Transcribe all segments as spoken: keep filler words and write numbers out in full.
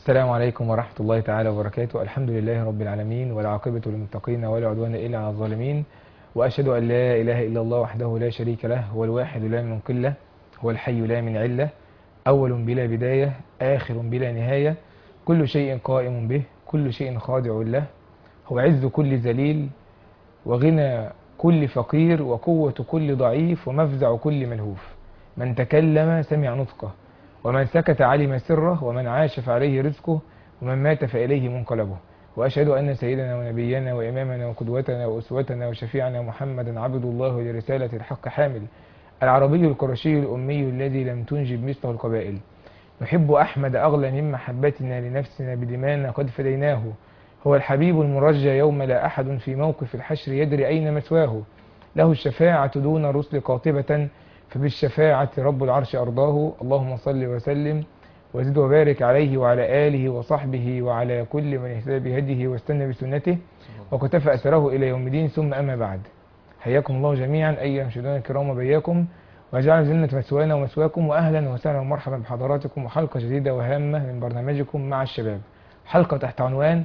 السلام عليكم ورحمة الله تعالى وبركاته. الحمد لله رب العالمين، والعاقبة للمتقين ولا عدوان إلا على الظالمين. وأشهد أن لا إله إلا الله وحده لا شريك له، هو الواحد لا من قلة، هو الحي لا من علة، أول بلا بداية، آخر بلا نهاية، كل شيء قائم به، كل شيء خاضع له، هو عز كل ذليل، وغنى كل فقير، وقوة كل ضعيف، ومفزع كل ملهوف. من تكلم سمع نطقه، ومن سكت علم سره، ومن عاش فعليه رزقه، ومن مات فإليه منقلبه. وأشهد أن سيدنا ونبينا وإمامنا وقدوتنا وأسوتنا وشفيعنا محمدا عبد الله لرسالة الحق حامل، العربي القرشي الأمي الذي لم تنجب مثله القبائل. نحب أحمد أغلى من محبتنا لنفسنا بدمانا قد فديناه. هو الحبيب المرجى يوم لا أحد في موقف الحشر يدري أين مثواه. له الشفاعة دون الرسل قاطبة، فبالشفاعة رب العرش أرضاه. اللهم صل وسلم وزد وبارك عليه وعلى آله وصحبه وعلى كل من اهتدى بهديه واستنى بسنته وكتفى أثره إلى يوم الدين. ثم أما بعد، حياكم الله جميعا أيها المشاهدون الكرام وبياكم، وجعل جنة مثوانا ومثواكم، وأهلا وسهلا ومرحبا بحضراتكم، وحلقة جديدة وهامة من برنامجكم مع الشباب. حلقة تحت عنوان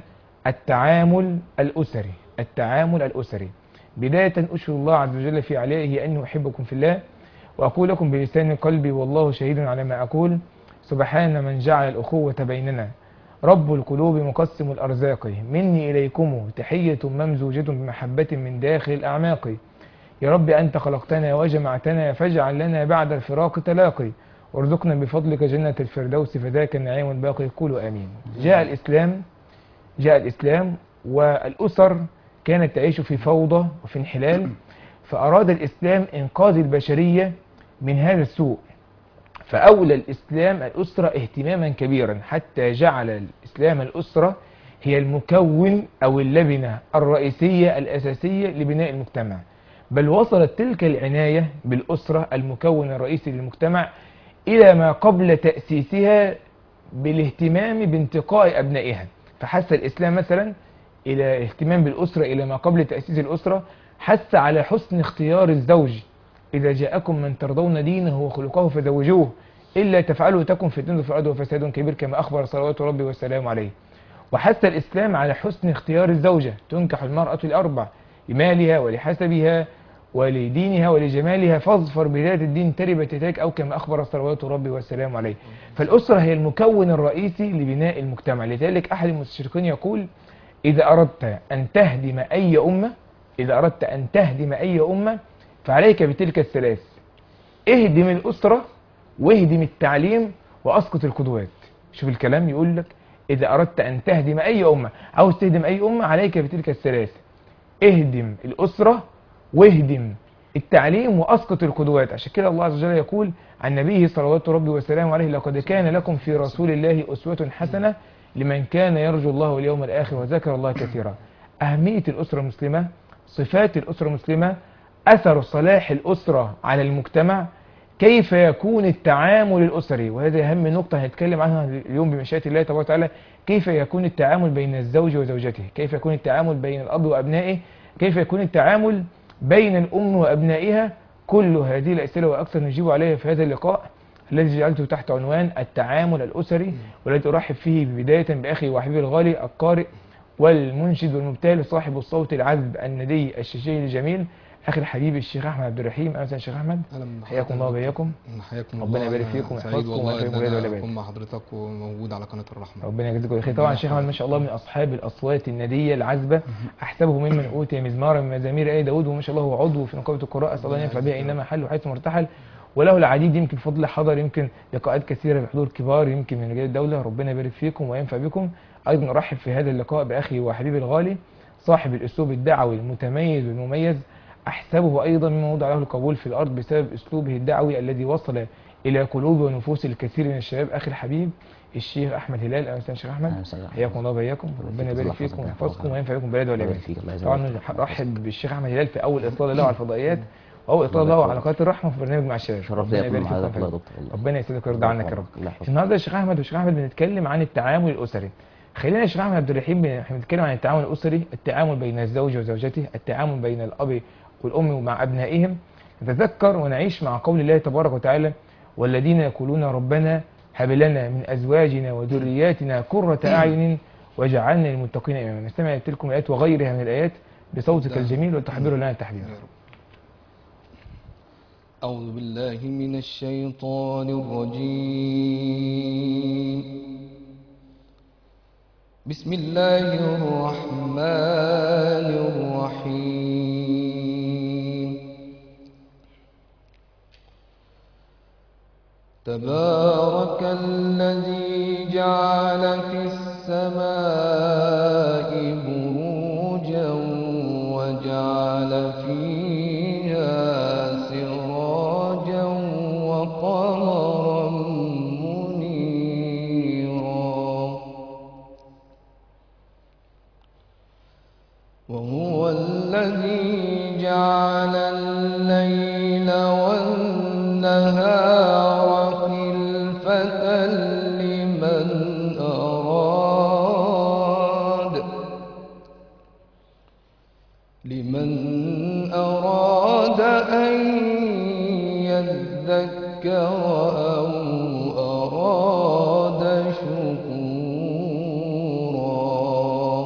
التعامل الأسري. التعامل الأسري. بداية أشهد الله عز وجل في علائه أني أحبكم في الله، وأقول لكم بلسان قلبي والله شهيد على ما أقول. سبحان من جعل الأخوة بيننا، رب القلوب مقسم الأرزاق، مني إليكم تحية ممزوجة بمحبة من داخل الأعماق. يا رب أنت خلقتنا وجمعتنا، فاجعل لنا بعد الفراق تلاقي، وارزقنا بفضلك جنة الفردوس فذاك النعيم الباقي. قولوا آمين. جاء الإسلام جاء الإسلام والأسر كانت تعيش في فوضى وفي انحلال، فأراد الإسلام إنقاذ البشرية من هذا السوء، فأولى الإسلام الأسرة اهتماما كبيرا، حتى جعل الإسلام الأسرة هي المكون أو اللبنة الرئيسية الأساسية لبناء المجتمع. بل وصلت تلك العناية بالأسرة المكون الرئيسي للمجتمع إلى ما قبل تأسيسها بالاهتمام بانتقاء أبنائها. فحث الإسلام مثلا إلى اهتمام بالأسرة إلى ما قبل تأسيس الأسرة، حث على حسن اختيار الزوج. إذا جاءكم من ترضون دينه وخلقه فزوجوه، إلا تفعلوا تكن فتنة في الأرض وفساد كبير، كما أخبر صلوات ربي والسلام عليه. وحث الإسلام على حسن اختيار الزوجة. تنكح المرأة الأربع: لمالها ولحسبها ولدينها ولجمالها، فاظفر بذات الدين تربت يداك، أو كما أخبر صلوات ربي والسلام عليه. فالأسرة هي المكون الرئيسي لبناء المجتمع. لذلك أحد المستشرقين يقول: إذا أردت أن تهدم أي أمة إذا أردت أن تهدم أي أمة فعليك بتلك الثلاث: اهدم الأسرة، واهدم التعليم، وأسقط القدوات. شوف الكلام، يقول لك إذا أردت أن تهدم أي أمة، عاوز تهدم أي أمة، عليك بتلك الثلاث: اهدم الأسرة، واهدم التعليم، وأسقط القدوات. عشان كده الله عز وجل يقول عن نبيه صلوات ربي وسلامه عليه: لقد كان لكم في رسول الله أسوة حسنة لمن كان يرجو الله واليوم الآخر وذكر الله كثيرا. أهمية الأسرة المسلمة، صفات الأسرة المسلمة، أثر صلاح الأسرة على المجتمع، كيف يكون التعامل الأسري. وهذه أهم نقطة هنتكلم عنها اليوم بمشيئة الله تبارك وتعالى. كيف يكون التعامل بين الزوج وزوجته، كيف يكون التعامل بين الأب وأبنائه، كيف يكون التعامل بين الأم وأبنائها. كل هذه الأسئلة وأكثر نجيب عليها في هذا اللقاء الذي جعلته تحت عنوان التعامل الأسري، والذي أرحب فيه بداية بأخي وحبيبي الغالي القارئ والمنشد والمبتهل صاحب الصوت العذب الندي الشجي الجميل، اخي الحبيب الشيخ احمد عبد الرحيم. اهلا وسهلا شيخ احمد، حياكم الله وبياكم. حياكم ربنا الله. يبارك فيكم ويحفظكم والله ان انا ولا اكون مع حضرتك وموجود على قناه الرحمه. ربنا يجزيكم خير. طبعا الشيخ احمد ما شاء الله من اصحاب الاصوات النديه العذبه، احسبه ممن اوتي مزمارا من مزامير ال داود، وما شاء الله هو عضو في نقابه القراء، اسال الله ان ينفع بها اينما حل وحيث مرتحل، وله العديد يمكن فضل حضر يمكن لقاءات كثيره بحضور كبار يمكن من رجال الدوله. ربنا يبارك فيكم وينفع بكم. ايضا ارحب في هذا اللقاء باخي وحبيبي الغالي صاحب الاسلوب الدعوي المتميز والمميز، احسبه ايضا مما وضع له القبول في الارض بسبب اسلوبه الدعوي الذي وصل الى قلوب ونفوس الكثير من الشباب، اخي الحبيب الشيخ احمد هلال. اهلا وسهلا شيخ احمد، حياكم الله وبياكم. ربنا يبارك فيكم ويحفظكم وينفع بكم بلاد والعباد. طبعا ارحب بالشيخ احمد هلال في اول اطلاله له على الفضائيات، واول اطلاله له على قناه الرحمه في برنامج مع الشباب. ربنا يبارك فيكم، ربنا يسعدك ويرضى عنك يا رب. النهارده يا شيخ احمد والشيخ احمد بنتكلم عن التعامل الاسري. خلينا يا شيخ احمد عبد الرحيم بنتكلم عن التعامل الاسري، التعامل بين الزوج وزوجته، التعامل بين الاب والام مع ابنائهم. نتذكر ونعيش مع قول الله تبارك وتعالى: والذين يقولون ربنا هب لنا من أزواجنا وذرياتنا قرة أعين واجعلنا للمتقين إماما. نستمع لكم الآيات وغيرها من الآيات بصوتك ده- الجميل وتحضر لنا التحديد. يا رب. أعوذ بالله من الشيطان الرجيم. بسم الله الرحمن الرحيم. تبارك الذي جعل في السماء بروجا وجعل فيها سراجا وقمرا منيرا وهو الذي جعل الليل والنهار خلفة لمن أراد لمن أراد أن يذكر أو أراد شكورا.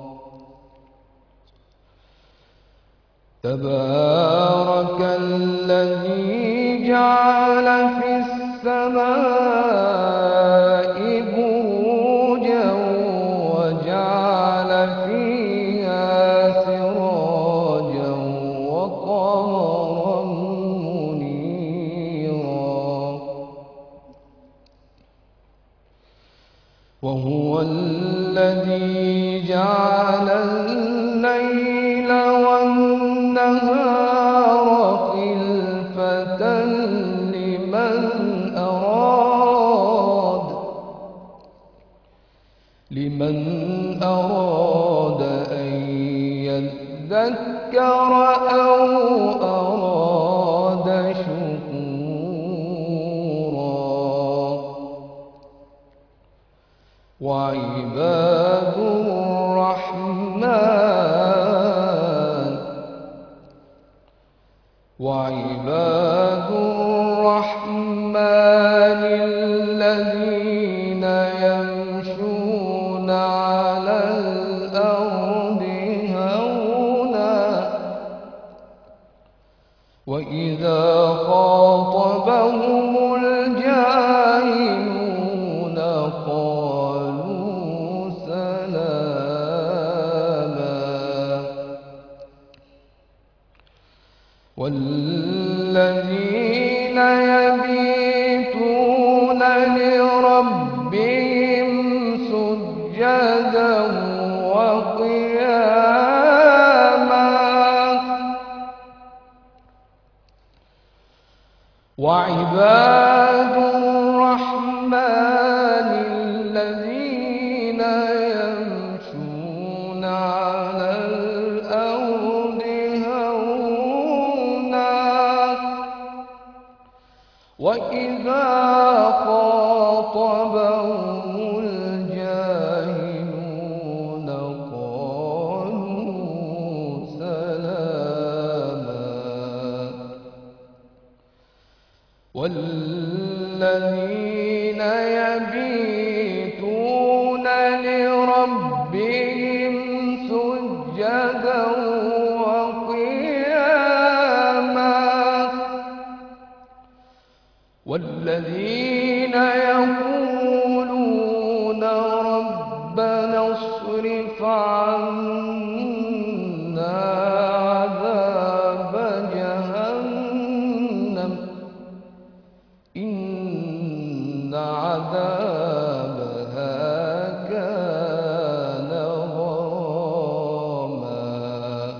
تبارك الذي جعل في السماء بروجا وجعل فيها سراجا وقمرا منيرا وهو الذي جعل الليل والنهار خلفة لمن أراد لمن أراد أن يذكر أو أراد شكورا. وعباد الرحمن وعباد الرحمن الذين يمشون على الأرض هونا وإذا خاطبهم الجاهلون قالوا سلاما. والذين يبيتون لربهم سجدا وقياما وعباد الرحمن الذين يمشون على الأرض هونا وإذا خاطبهم الجاهلون قالوا سلاما. والذين يبيتون لربهم سجدا وقياما والذين يقولون ربنا اصرف عنا عذاب جهنم إن عذابها كان غراما.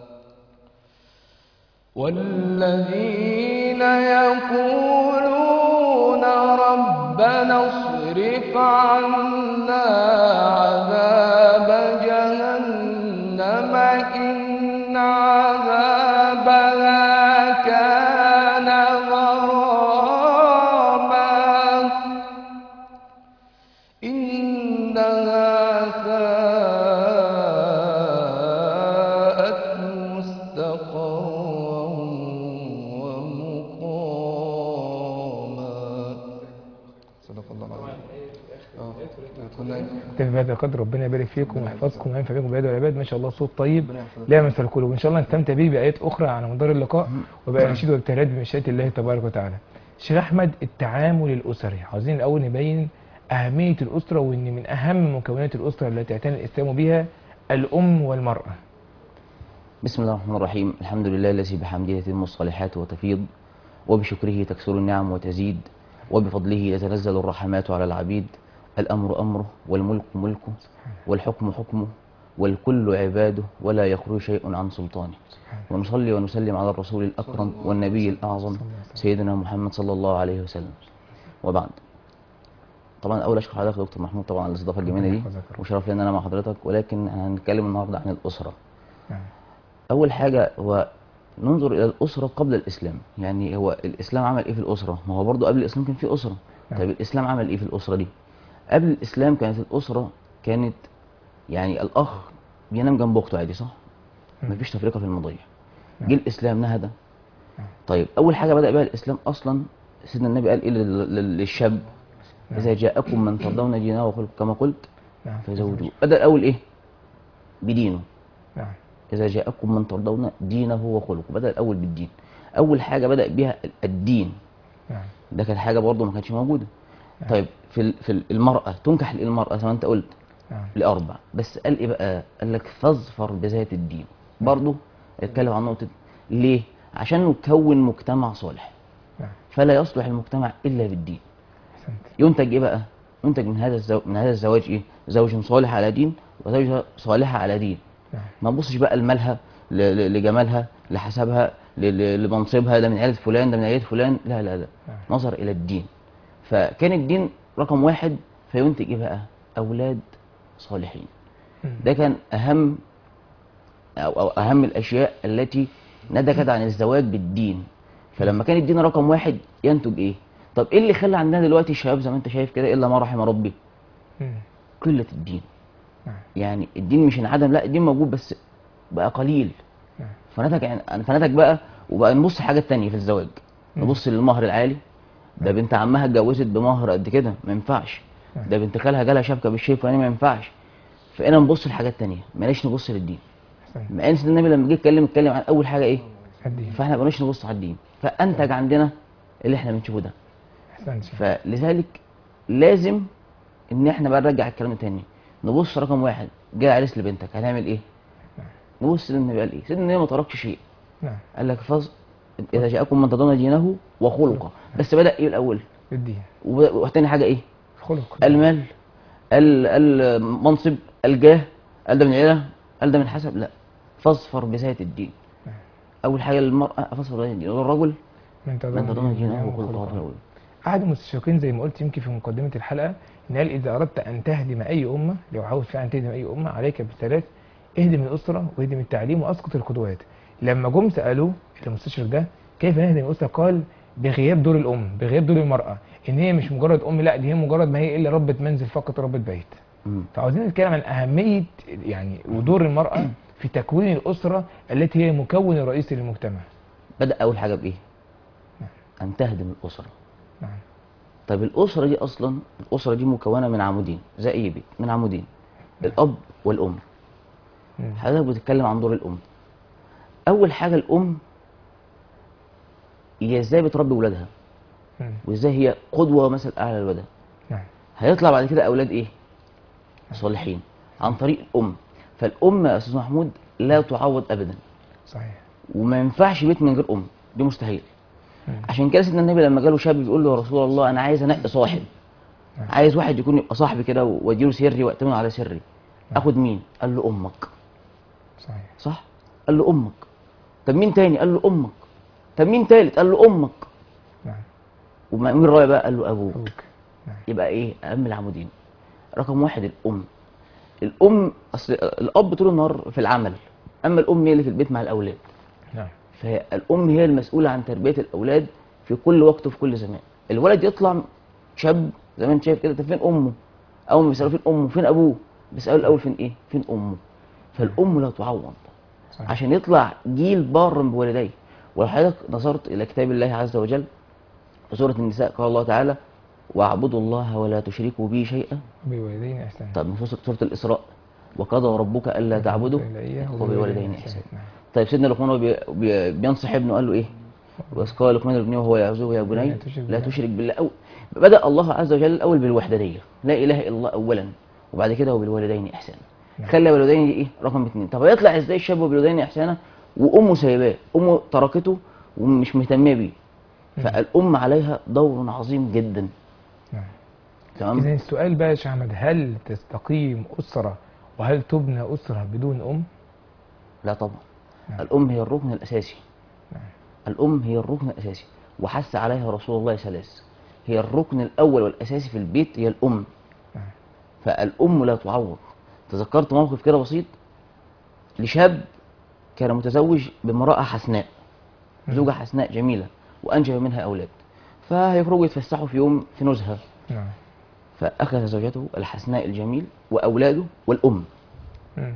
والذين يقولون ربنا اصرف عنا عذاب جهنم إن عذابها كان غراما إنها ساءت مستقرا ومقاما. صدق الله العظيم. الله يبارك نكتفي بهذا القدر. ربنا يبارك فيكم ويحفظكم وينفع بكم بالعباد والعباد. ما شاء الله صوت طيب ربنا يحفظك. لا يمس القلوب. ان شاء الله نستمتع به بايات اخرى على مدار اللقاء وبقى نشيد وابتهالات بمشيئه الله تبارك وتعالى. شيخ احمد، التعامل الاسري، عاوزين الاول نبين اهميه الاسره، وان من اهم مكونات الاسره التي اعتنى الاسلام بها الام والمراه. بسم الله الرحمن الرحيم. الحمد لله الذي بحمده تتم الصالحات وتفيض، وبشكره تكثر النعم وتزيد، وبفضله تتنزل الرحمات على العبيد. الأمر أمره والملك ملكه والحكم حكمه والكل عباده ولا يخرج شيء عن سلطانه. ونصلي ونسلم على الرسول الأكرم والنبي الأعظم سيدنا محمد صلى الله عليه وسلم. وبعد، طبعا أول أشكر حضرتك دكتور محمود طبعا على الاستضافة الجميلة دي، وشرف لي إن أنا مع حضرتك. ولكن هنتكلم النهارده عن الأسرة. أول حاجة هو ننظر إلى الأسرة قبل الإسلام. يعني هو الإسلام عمل إيه في الأسرة؟ ما هو برضه قبل الإسلام كان في أسرة. طيب الإسلام عمل إيه في الأسرة دي؟ قبل الإسلام كانت الأسرة كانت يعني الأخ بينام جنب أخته عادي، صح؟ مفيش تفرقة في المضيع. جه الإسلام نهى. طيب أول حاجة بدأ بها الإسلام أصلا، سيدنا النبي قال إيه للشاب؟ إذا جاءكم من ترضون دينه وخلقه كما قلت فزوجوه. بدأ الأول إيه؟ بدينه. إذا جاءكم من ترضون دينه وخلقه، بدأ الأول بالدين. أول حاجة بدأ بها الدين. ده كانت حاجة برضه ما كانتش موجودة. طيب في في المرأة تنكح المرأة زي ما أنت قلت لأربع، بس قال إيه بقى؟ قال لك فاظفر بذات الدين. برضه اتكلم عن نقطة ليه؟ عشان نكون مجتمع صالح. فلا يصلح المجتمع إلا بالدين. ينتج إيه بقى؟ ينتج من هذا الزواج من هذا الزواج إيه؟ زوج صالح على دين وزوجة صالحة على دين. ما نبصش بقى لمالها، لجمالها، لحسابها، لمنصبها، ده من عيلة فلان، ده من عيلة فلان. لا لا لا، نظر إلى الدين. فكان الدين رقم واحد، فينتج إيه بقى؟ أولاد صالحين. ده كان أهم أو, أو أهم الأشياء التي نتجت عن الزواج بالدين. فلما كان الدين رقم واحد ينتج إيه؟ طب إيه اللي خلى عندنا دلوقتي الشباب زي ما أنت شايف كده إلا ما رحم ربي؟ قلة الدين. يعني الدين مش انعدم، لا الدين موجود بس بقى قليل. فنتج يعني فنتج بقى وبقى نبص حاجات تانية في الزواج. نبص للمهر العالي. ده بنت عمها اتجوزت بمهر قد كده، ما ينفعش. ده بنت خالها جالها شبكه بالشيء الفلاني، ما ينفعش. فانا نبص لحاجات تانية، ماليش نبص للدين. مع ان النبي لما جه يتكلم اتكلم عن اول حاجه ايه؟ الدين. فاحنا بقناش نبص على الدين، فانتج عندنا اللي احنا بنشوفه ده. فلذلك لازم ان احنا بقى نرجع الكلام تاني. نبص رقم واحد، جاي عريس لبنتك هنعمل ايه؟ نبص للنبي قال ايه؟ سيدنا النبي ما تركش شيء. نعم. قال لك فاز اذا جاءكم من ترضون دينه وخلقه. بس بدا ايه الاول؟ الدين. وتاني حاجه ايه؟ الخلق. المال، المنصب، الجاه، قال ده من العيله، قال ده من حسب. لا، فاظفر بذات الدين. اول حاجه للمراه فاظفر بذات الدين، والرجل من ترضون دينه وخلقه. احد المستشرقين زي ما قلت يمكن في مقدمه الحلقه ان قال اذا اردت ان تهدم اي امه، لو عاوز فعلا تهدم اي امه عليك بالثلاث: اهدم الاسره واهدم التعليم واسقط القدوات. لما جم سالوه المستشرق ده كيف نهدم الاسره، قال بغياب دور الام، بغياب دور المراه، ان هي مش مجرد ام، لا دي هي مجرد ما هي الا ربة منزل فقط، ربة بيت. فعاوزين نتكلم عن اهميه يعني ودور المراه في تكوين الاسره التي هي مكون رئيسي للمجتمع. بدا اول حاجه بايه؟ ان تهدم الاسره. نعم. طيب الاسره دي اصلا، الاسره دي مكونه من عمودين زي اي بيت، من عمودين: الاب والام. حضرتك بتتكلم عن دور الام. اول حاجه الام هي ازاي بتربي ولادها، وازاي هي قدوه مثل اعلى لولادها. نعم. هيطلع بعد كده اولاد ايه؟ صالحين عن طريق الام. فالام يا استاذ محمود لا تعوض ابدا. صحيح. وما ينفعش بيت من غير ام، دي مستحيل. عشان كده سيدنا النبي لما جاله شاب بيقول له يا رسول الله انا عايز انقي صاحب، عايز واحد يكون يبقى صاحبي كده واديله سري واتمن على سري، اخد مين؟ قال له امك. صحيح. صح؟ قال له امك. طب مين تاني؟ قال له امك. طب مين تالت؟ قال له امك. نعم. ومين الرابع بقى؟ قال له ابوك. نعم. يبقى ايه؟ اهم العمودين. رقم واحد الام. الام اصل الاب طول النهار في العمل، اما الام هي اللي في البيت مع الاولاد. نعم. فالام هي المسؤوله عن تربيه الاولاد في كل وقت وفي كل زمان. الولد يطلع شاب زي ما انت شايف كده، طب فين امه؟ اول ما بيسالوا فين امه؟ فين ابوه؟ بيسالوا الاول فين ايه؟ فين امه؟ فالام لا تعوض. صحيح. عشان يطلع جيل بار بوالديه. ولو حضرتك نظرت الى كتاب الله عز وجل في سوره النساء قال الله تعالى: واعبدوا الله ولا تشركوا به شيئا. بالوالدين إحسانا. طب من سورة سورة الإسراء وقضى ربك ألا تعبدوا إليه وبالوالدين إحسانا. نعم. طيب سيدنا لقمان وهو بي- بي- بينصح ابنه قال له إيه؟ وإذ قال لقمان لابنه وهو يعظه يا بني لا تشرك لا بالله. تشرك بالله. أو بدأ الله عز وجل الأول بالوحدانية، لا إله إلا الله أولا، وبعد كده وبالوالدين إحسانا. نعم. خلى بالوالدين دي إيه؟ رقم اثنين. طب هيطلع إزاي الشاب وبالوالدين إحسانا وأمه سايباه؟ أمه تركته ومش مهتمة بيه. فالأم عليها دور عظيم جدا. نعم. تمام؟ إذا السؤال بقى يا شيخ أحمد، هل تستقيم أسرة وهل تبنى أسرة بدون أم؟ لا طبعا. نعم. الأم هي الركن الأساسي. نعم. الأم هي الركن الأساسي، وحث عليها رسول الله ثلاث. هي الركن الأول والأساسي في البيت هي الأم. نعم. فالأم لا تعوض. تذكرت موقف كده بسيط لشاب كان متزوج بامرأة حسناء، زوجة حسناء جميلة وأنجب منها أولاد، فهيخرجوا يتفسحوا في يوم في نزهة، نعم. فأخذ زوجته الحسناء الجميل وأولاده والأم مم.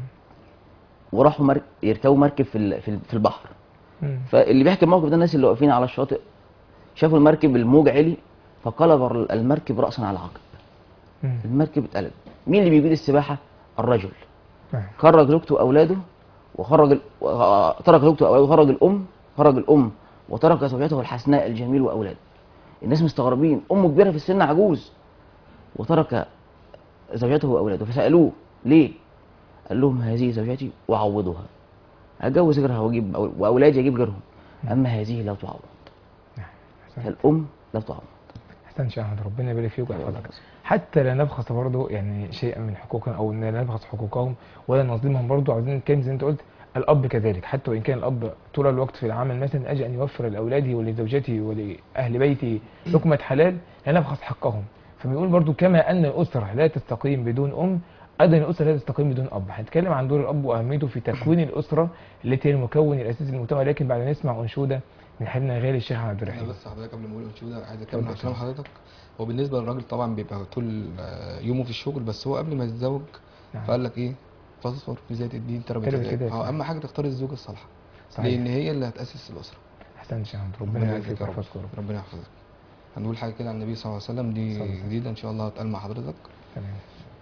وراحوا مرك... يركبوا مركب في ال- في ال- في البحر. مم. فاللي بيحكي الموقف ده الناس اللي واقفين على الشاطئ شافوا المركب الموج عالي فقلب المركب رأسا على عقب. مم. المركب اتقلب. مين اللي بيجيد السباحة؟ الرجل. نعم. خرج زوجته وأولاده وخرج ال... و- ترك زوجته وأولاده وخرج الأم خرج الأم وترك زوجته الحسناء الجميل وأولاده. الناس مستغربين، أمه كبيرة في السن عجوز وترك زوجته وأولاده، فسألوه ليه؟ قال لهم هذه زوجتي وأعوضها، أتجوز غيرها وأجيب وأولادي أجيب غيرهم، أما هذه لا تعوض. أحسنت. فالأم لا تعوض. أحسنت يا أحمد، ربنا يبارك فيك ويحفظك. حتى لا نبخس برضه يعني شيئا من حقوقنا او لا نبخس حقوقهم ولا نظلمهم، برضه عاوزين نتكلم زي ما انت قلت. الاب كذلك، حتى وان كان الاب طول الوقت في العمل مثلا، اجي ان يوفر لاولادي ولزوجتي ولاهل بيتي لقمه حلال، لا نبخس حقهم. فبيقول برضه كما ان الاسره لا تستقيم بدون ام، ايضا الاسره لا تستقيم بدون اب. هنتكلم عن دور الاب واهميته في تكوين الاسره التي هي المكون الاساسي للمجتمع، لكن بعد ما نسمع انشوده من حبيبنا غالي الشيخ عبد انا الرحيم. بس حضرتك قبل ما اقول انشوده عايز اتكلم اتفضل عن يا كلام فندم. حضرتك. هو بالنسبه للراجل طبعا بيبقى طول آه، يومه في الشغل، بس هو قبل ما يتزوج نعم. فقال لك ايه؟ فاصفر في زيت الدين تربت تربت اليدين. يديك، هو صحيح. اهم حاجه تختار الزوجه الصالحه، صحيح. لان هي اللي هتاسس الاسره. احسنت يا عبد، ربنا يبارك فيك يا رب. ويحفظك يا رب. ربنا يحفظك. هنقول حاجه كده عن النبي صلى الله عليه وسلم، صلى الله دي عليه وسلم. جديده ان شاء الله هتقال مع حضرتك. تمام.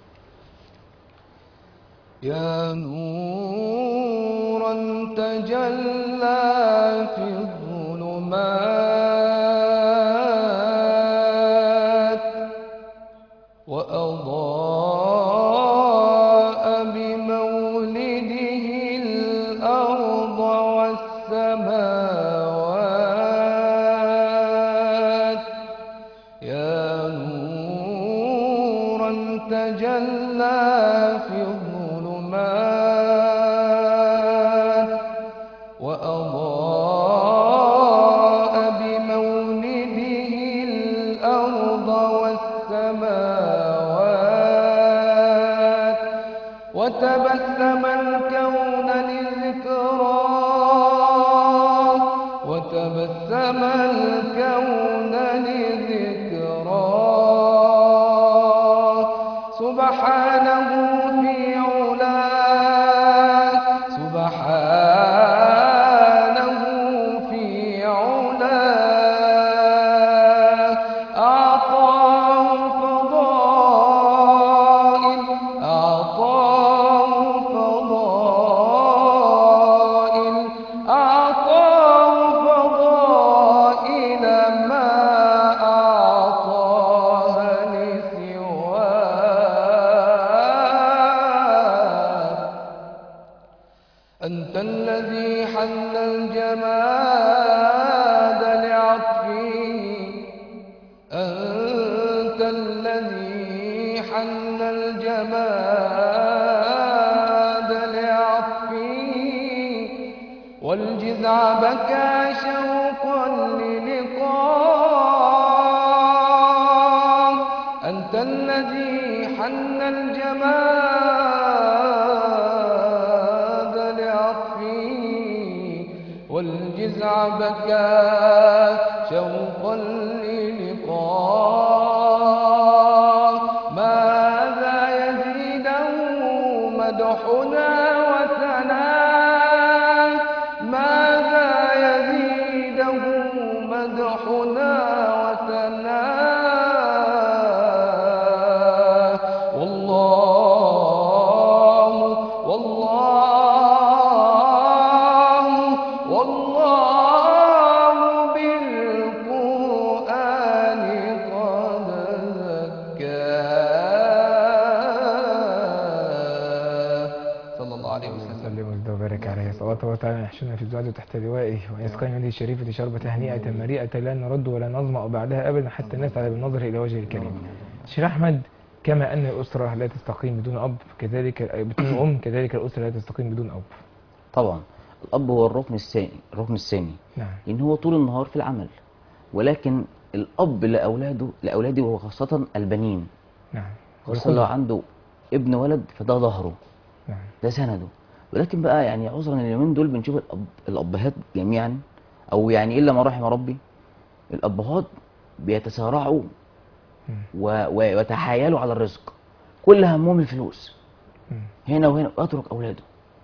يا نورا تجلى في الظلمات وأضاء بمولده الأرض والسماوات. يا نورا تجلى في الظلمات وأضاء بمولده الأرض والسماوات وتبسم الكون لذكراه وتبسم الكون لذكراه سبحانه في علاه سبحانه في علاه أعطاه فضائل أعطاه فضائل أعطاه فضائل ما أعطاها لسواه. أنت الذي حل الجماد لعطفه أنت الذي حل الجماد لعطفه والجذع بكى شوقا للقاه. أنت الذي حل الجماد لعطفه والجذع بكى شوقا للقاه. ماذا يزيده مدحنا وثناه ماذا يزيده مدحنا وثناه تبارك وتعالى يحشرنا في الزواج تحت لوائه وأن يسقينا هذه الشريفة شربة هنيئة مريئة لا نرد ولا نظمأ بعدها أبدا حتى نسعد بالنظر إلى وجه الكريم. شيخ أحمد، كما أن الأسرة لا تستقيم بدون أب كذلك بدون أم، كذلك الأسرة لا تستقيم بدون أب. طبعا الأب هو الركن الثاني، الركن الثاني نعم. لأن هو طول النهار في العمل، ولكن الأب لأولاده لأولاده وخاصة البنين. نعم. خاصة لو عنده ابن ولد فده ظهره، نعم. ده سنده. ولكن بقى يعني عذرا اليومين دول بنشوف الأب الأبهات جميعا، أو يعني إلا ما رحم ربي، الأبهات بيتسارعوا مم. و- ويتحايلوا على الرزق، كل همهم الفلوس مم. هنا وهنا، ويترك أولاده.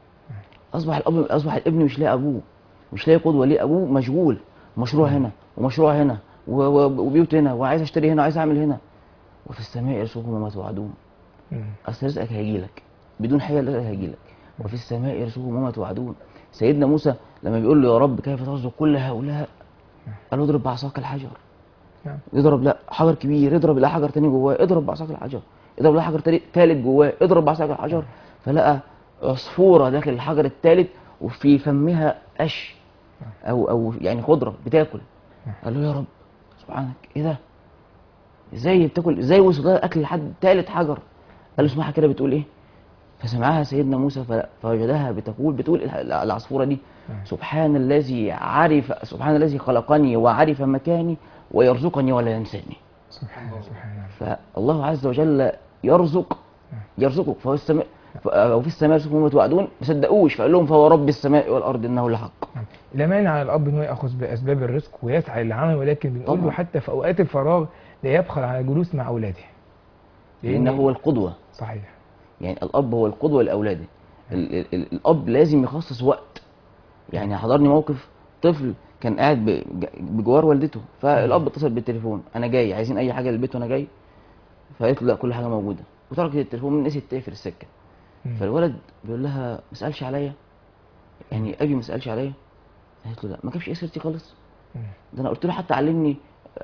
أصبح الأب أصبح الابن مش لاقي أبوه، مش لاقي قدوة ليه، أبوه مشغول، مشروع هنا ومشروع هنا و- و- وبيوت هنا، وعايز أشتري هنا وعايز أعمل هنا. وفي السماء يرزقكم وما توعدون. مم. أصل رزقك هيجيلك بدون حيل، رزقك هيجيلك. وفي السماء يرزقكم وما توعدون. سيدنا موسى لما بيقول له يا رب كيف ترزق كل هؤلاء، قال له اضرب بعصاك الحجر. نعم. يضرب لا حجر كبير، يضرب لا حجر تاني جواه، اضرب بعصاك الحجر، يضرب لا حجر تاني تالت جواه، اضرب بعصاك الحجر. فلقى عصفوره داخل الحجر التالت وفي فمها قش او او يعني خضره بتاكل. قال له يا رب سبحانك، ايه ده؟ ازاي بتاكل؟ ازاي وصل لها اكل لحد تالت حجر؟ قال له اسمعها كده بتقول ايه؟ فسمعها سيدنا موسى ف- فوجدها بتقول بتقول الع- العصفوره دي سبحان الذي عرف سبحان الذي خلقني وعرف مكاني ويرزقني ولا ينساني. سبحان الله سبحان الله. فالله عز وجل يرزق يرزقك، فهو السماء ف- وفي السماء رزقكم وما توعدون. ما صدقوش فقال لهم فهو رب السماء والارض انه لحق. نعم. لا مانع على الاب ان هو ياخذ باسباب الرزق ويسعى للعمل، ولكن بنقول له طبعا. حتى في اوقات الفراغ لا يبخل على الجلوس مع اولاده. لانه هو القدوه. صحيح. يعني الاب هو القدوه لاولاده. ال- ال- ال- الاب لازم يخصص وقت. يعني حضرني موقف طفل كان قاعد ب- بجوار والدته، فالاب اتصل بالتليفون انا جاي، عايزين اي حاجه للبيت وانا جاي. فقالت له لا كل حاجه موجوده، وتركت التليفون نسيت تقفل السكه. مم. فالولد بيقول لها ما سالش عليا، يعني ابي ما سالش عليا. قالت له لا ما جابش ايه سيرتي خالص، مم. ده انا قلت له حتى علمني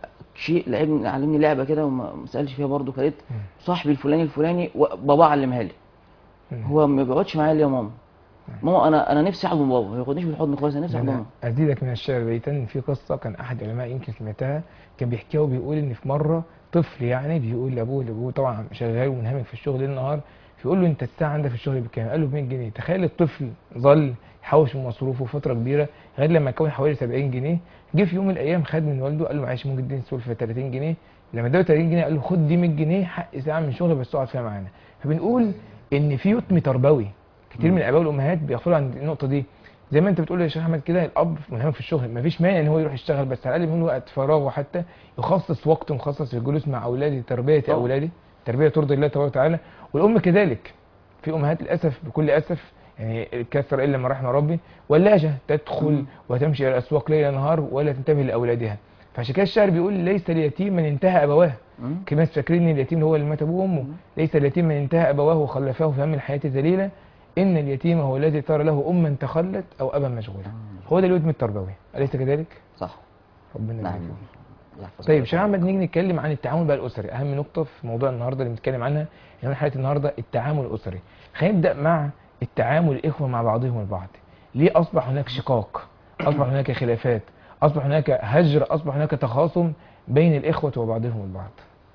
شيء، لعبني علمني لعبه كده وما ما سالش فيها برضه. فقالت مم. صاحبي الفلاني الفلاني وبابا علمها لي، مم. هو ما بيقعدش معايا ليه يا ماما؟ ماما انا انا نفسي احضن بابا، ما ياخدنيش بالحضن خالص، انا نفسي ده احضن انا ماما. ازيدك من الشعر بيتا. في قصه كان احد العلماء يمكن سمعتها، كان بيحكيها وبيقول ان في مره طفل يعني بيقول لابوه، لابوه طبعا شغال ومنهمك في الشغل ليل نهار، فيقول له انت الساعه عندك في الشغل بكام؟ قال له ب مية جنيه. تخيل الطفل ظل يحوش من مصروفه فتره كبيره لغايه لما كون حوالي سبعين جنيه. جه في يوم من الايام خد من والده قال له معلش ممكن تديني سلفه تلاتين جنيه. لما اداله تلاتين جنيه قال له خد دي مية جنيه حق ساعه من شغلك بس اقعد فيها معانا. فبنقول ان في يتم تربوي كتير من الاباء والامهات بيغفلوا عن النقطه دي. زي ما انت بتقول يا شيخ احمد كده، الاب منهم في الشغل مفيش مانع ان هو يروح يشتغل، بس على الاقل من وقت فراغه حتى يخصص وقت مخصص للجلوس مع اولاده، تربيه طبعا. اولاده، تربيه ترضي الله تبارك وتعالى. والام كذلك. في امهات للاسف بكل اسف يعني كثر الا ما رحم ربي، ولاجه تدخل مم. وتمشي الى الاسواق ليل نهار ولا تنتبه لاولادها. فعشان كده الشاعر بيقول ليس اليتيم من انتهى ابواه. مم. كمان فاكرين ان اليتيم هو اللي مات ابوه وامه. ليس اليتيم من انتهى ابواه وخلفاه في هم الحياه ذليلا، ان اليتيم هو الذي ترى له اما تخلت او ابا مشغولا. هو ده اليتم التربوي، اليس كذلك؟ صح. ربنا نعم. يبارك فيك. الله يحفظك. طيب شيخ احمد، نيجي نتكلم عن التعامل بقى الاسري، اهم نقطه في موضوع النهارده اللي بنتكلم عنها يعني حلقه النهارده التعامل الاسري. خلينا نبدا مع التعامل الاخوه مع بعضهم البعض. ليه اصبح هناك شقاق؟ اصبح هناك خلافات، اصبح هناك هجر، اصبح هناك تخاصم بين الاخوه وبعضهم البعض.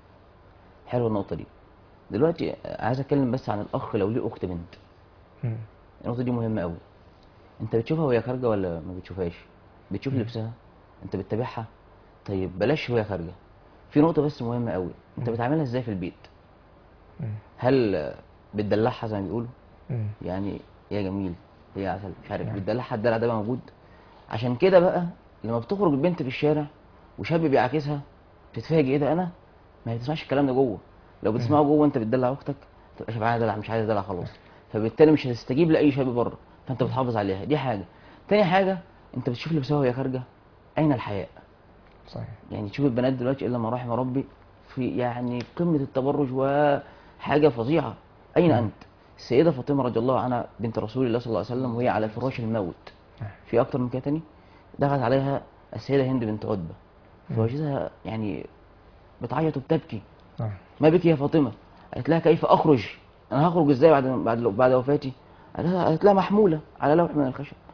حلوه النقطه دي. دلوقتي عايز اتكلم بس عن الاخ لو ليه اخت بنت. مم. النقطه دي مهمه قوي. انت بتشوفها وهي خارجه ولا ما بتشوفهاش؟ بتشوف مم. لبسها؟ انت بتتابعها؟ طيب بلاش وهي خارجه. في نقطه بس مهمه قوي، انت مم. بتعاملها ازاي في البيت؟ مم. هل بتدلعها زي ما بيقولوا؟ مم. يعني يا جميل هي عسل مش عارف، نعم. بتدلعها الدلع ده موجود. عشان كده بقى لما بتخرج البنت في الشارع وشاب بيعاكسها بتتفاجئ ايه ده انا؟ ما هي بتسمعش الكلام ده جوه. لو بتسمعه جوه انت بتدلع اختك تبقى شبعانه دلع مش عايزه دلع خلاص، فبالتالي مش هتستجيب لاي شاب بره، فانت بتحافظ عليها. دي حاجه. تاني حاجه انت بتشوف لبسها وهي خارجه، اين الحياء؟ صحيح. يعني تشوف البنات دلوقتي الا ما رحم ربي في يعني قمه التبرج وحاجه فظيعه. اين مم. انت؟ السيده فاطمه رضي الله عنها بنت رسول الله صلى الله عليه وسلم وهي على فراش الموت، نعم. في اكتر من كده تاني، دخلت عليها السيده هند بنت عتبه فوجدها يعني بتعيط وبتبكي. نعم. ما بك يا فاطمه؟ قالت لها كيف اخرج؟ انا هخرج ازاي بعد بعد بعد وفاتي؟ قالت لها قالت لها محموله على لوح من الخشب.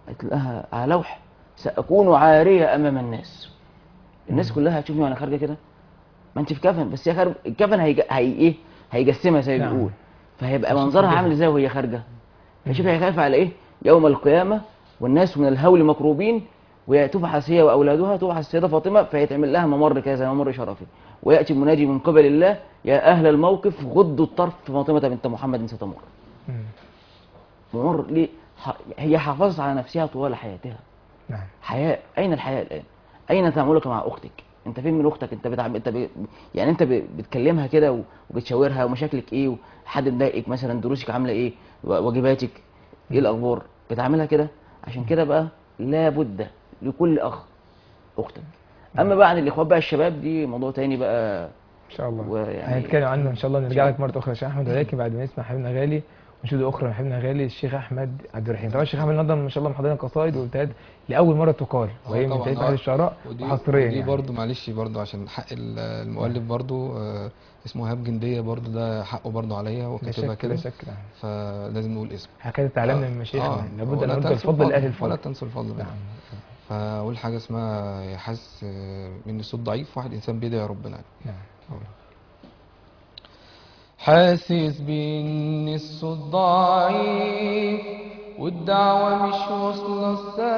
قالت لها على لوح سأكون عارية أمام الناس. الناس كلها هتشوفني وأنا خارجة كده، ما أنت في كفن، بس هي خارج الكفن هي هي إيه هيجسمها زي ما نعم. بيقول، فهيبقى هتشوف منظرها الجسد. عامل إزاي وهي خارجة. فشوف هي خايفة على إيه؟ يوم القيامة والناس من الهول مكروبين، وتبحث هي وأولادها، تبحث السيدة فاطمة فيتعمل لها ممر كذا زي ممر شرفي، ويأتي المنادي من قبل الله يا أهل الموقف غضوا الطرف فاطمة بنت محمد ستمر. مم. ممر ليه؟ ح- هي حافظت على نفسها طوال حياتها. نعم. حياء، أين الحياء الآن؟ أين تعاملك مع أختك؟ أنت فين من أختك؟ أنت بتعمل أنت ب... يعني أنت ب... بتكلمها كده و- وبتشاورها ومشاكلك إيه؟ وحد مضايقك مثلا، دروسك عاملة إيه؟ و- واجباتك إيه الأخبار؟ بتعملها كده؟ عشان كده بقى لابد لكل أخ أختك. أما بقى عن الإخوات بقى الشباب دي موضوع تاني بقى. ان شاء الله ويعني هنتكلم عنه ان شاء الله، إن نرجع شاء لك مره اخرى يا شيخ احمد، ولكن بعد ما نسمع حبيبنا غالي ونشوده اخرى من حبيبنا غالي الشيخ احمد عبد الرحيم. طبعا الشيخ احمد النهارده ما شاء الله محضرنا قصائد وابتهالات لاول مره تقال، اه وهي من طبعا تاليف اه احد الشعراء ودي وحصريا ودي يعني. برضو معلش برضو عشان حق ال- المؤلف برضو آه، اسمه إيهاب جندية برضو، ده حقه برضو عليا، هو لا كاتبها شك لا كده، شك نعم. فلازم نقول اسمه. هكذا تعلمنا من مشايخنا، اه لابد ان ولا نرد تنسوا الفضل لاهل الفضل الفضل. ولا تنسوا الفضل منه. نعم. فأقول حاجة اسمها يا حاسس آه، من الصوت ضعيف، واحد إنسان بيدعي ربنا. نعم. حاسس بإن الصوت ضعيف والدعوة مش واصلة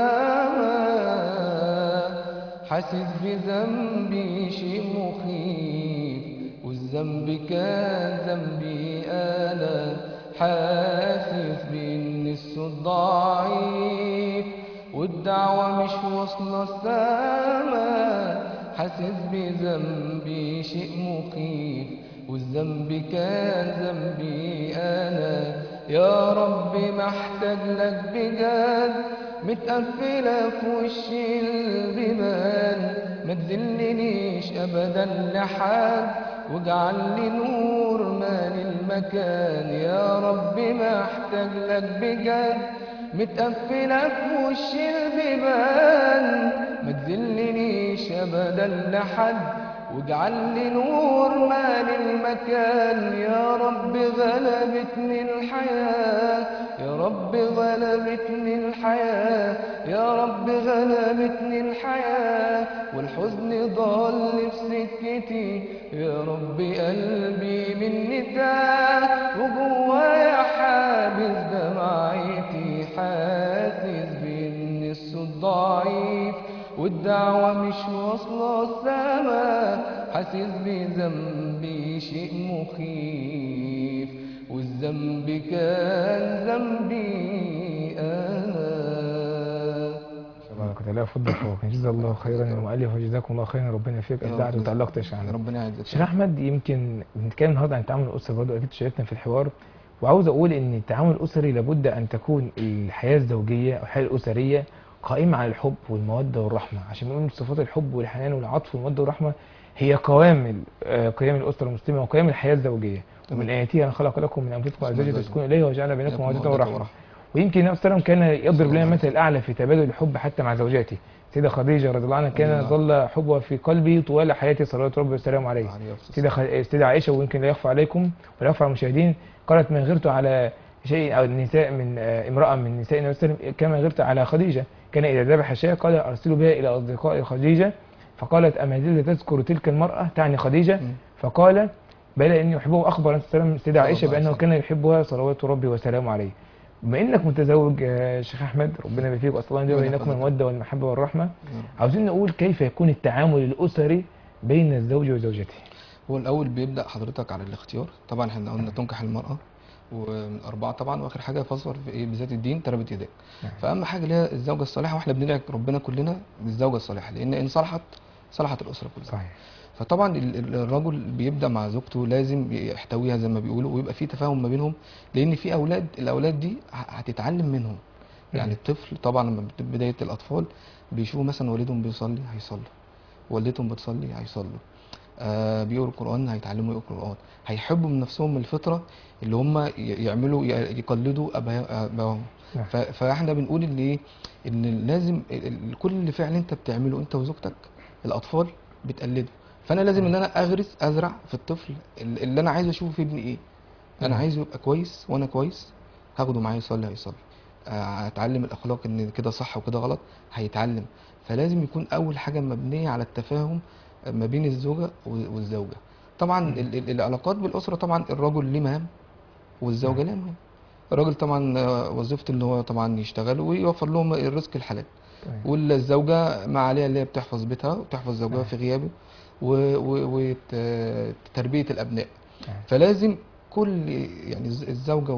السما، حاسس بذنبي شيء مخيف والذنب كان ذنبي أنا، حاسس بإن الصوت ضعيف والدعوة مش واصلة السما، حاسس بذنبي شيء مخيف والذنب كان ذنبي أنا، يا رب محتاج لك بجد، متقفلة في وشي البيبان، ما تذلنيش أبدا لحد واجعل لي نور مالي المكان، يا رب محتاج لك بجد، متقفلة في وشي البيبان، ما تذلنيش أبدا لحد واجعل لي نور مالي المكان، يا رب غلبتني الحياة، يا رب غلبتني الحياة، يا رب غلبتني الحياة، والحزن ضل في سكتي، يا رب قلبي مني تاه وجوايا حابس دمعتي، حاسس بإن الصوت ضعيف والدعوة مش واصلة السما، حاسس بذنبي شيء مخيف والذنب كان ذنبي أنا. بارك الله فضل فوق، جزا الله خيرا المؤلف وجزاكم الله خيرا، ربنا يفيك يا ابدعت رب وتألقت يا شيخ احمد. ربنا يعزك. شيخ احمد يمكن بنتكلم النهارده عن التعامل الاسري، برضه اكيد شاركنا في الحوار، وعاوز اقول ان التعامل الاسري لابد ان تكون الحياه الزوجيه او الحياه الاسريه قائمه على الحب والموده والرحمه، عشان بنقول صفات الحب والحنان والعطف والموده والرحمه هي قوام آه، قيام الاسره المسلمه وقيام الحياه الزوجيه. تمام. ومن اياته ان خلق لكم من انفسكم بسم ازواجا الله تسكنوا اليه وجعل بينكم لكم موده مودة ورحمه. ورحمة. ويمكن النبي صلى الله عليه وسلم كان يضرب صلى لنا الله عليه المثل الاعلى في تبادل الحب حتى مع زوجاته. سيدة خديجة رضي الله عنها كان الله. ظل حبها في قلبي طوال حياتي صلوات ربي والسلام عليه. عليه الصلاة سيدة خ... سيدة عائشة، ويمكن لا يخفى عليكم ولا يخفى على المشاهدين، قالت ما غرت على شيء او النساء من آه، امرأة من نساء النبي صلى الله عليه وسلم كما غرت على خديجة، كان إذا ذبح شيء قال أرسلوا بها إلى أصدقاء خديجة، فقالت أما زلت تذكر تلك المرأة تعني خديجة؟ مم. فقال بلى إني أحبه، أخبر النبي صلى الله عليه وسلم سيدة صلى عائشة الله عليه بأنه وسلم. كان يحبها صلوات ربي وسلامه عليه. بما انك متزوج يا شيخ احمد، ربنا يبارك فيك واسال الله ان يجعل ربنا بينكم يحفظك. الموده والمحبه والرحمه. يا رب. عاوزين نقول كيف يكون التعامل الاسري بين الزوج وزوجته. هو الأول بيبدأ حضرتك على الاختيار، طبعا احنا قلنا تنكح المرأة ومن أربعة طبعا، وآخر حاجة فاصفر في إيه بذات الدين تربت يديك. نعم. فأهم حاجة اللي هي الزوجة الصالحة، وإحنا بندعي ربنا كلنا بالزوجة الصالحة، لأن إن صلحت صلحت الأسرة كلها. صحيح. فطبعا ال- ال- الرجل بيبدأ مع زوجته لازم يحتويها زي ما بيقولوا، ويبقى في تفاهم ما بينهم، لأن في أولاد الأولاد دي ه- هتتعلم منهم. يعني مم. الطفل طبعا لما بت- بداية الأطفال بيشوفوا مثلا والدهم بيصلي هيصلوا، والدتهم بتصلي هيصلوا، آه بيقروا القرآن هيتعلموا يقروا القرآن، هيحبوا من نفسهم من الفطرة اللي هم ي- يعملوا ي- يقلدوا أبا- آبائهم. نعم. ف- فاحنا بنقول ان ايه، ان لازم ال- ال- كل فعل انت بتعمله انت وزوجتك الاطفال بتقلده، فانا لازم ان انا اغرس ازرع في الطفل ال- اللي انا عايز اشوفه في ابني ايه. انا نعم. عايزه يبقى كويس وانا كويس، هاخده معايا يصلي هيصلي، آه، هتعلم الاخلاق ان كده صح وكده غلط، هيتعلم. فلازم يكون اول حاجه مبنيه على التفاهم ما بين الزوجه والزوجه. طبعا ال- ال- العلاقات بالاسره، طبعا الرجل ليه مهام والزوجه لها مهام. الراجل طبعا آه، وظيفته اللي هو طبعا يشتغل ويوفر لهم الرزق الحلال، تمام. والزوجه ما عليها اللي هي بتحفظ بيتها وتحفظ زوجها نعم. في غيابه وتربيه الابناء. نعم. فلازم كل يعني الز- الزوجه